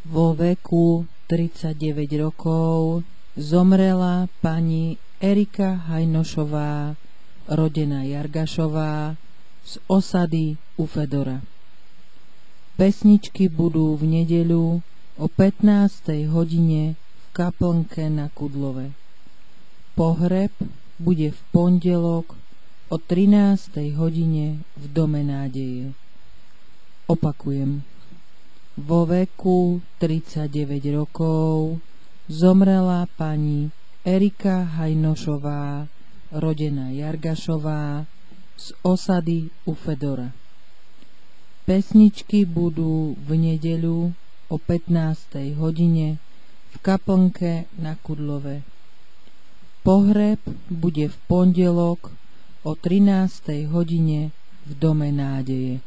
Vo veku 39 rokov zomrela pani Erika Hajnošová, rodená Jargašová, z osady u Fedora. Pesničky budú v nedeľu o 15. hodine v kaplnke na Kudlove. Pohreb bude v pondelok o 13. hodine v Dome nádeje. Opakujem. Vo veku 39 rokov zomrela pani Erika Hajnošová, rodená Jargašová, z osady u Fedora. Pesničky budú v nedeľu o 15. hodine v kaplnke na Kudlove. Pohreb bude v pondelok o 13. hodine v Dome nádeje.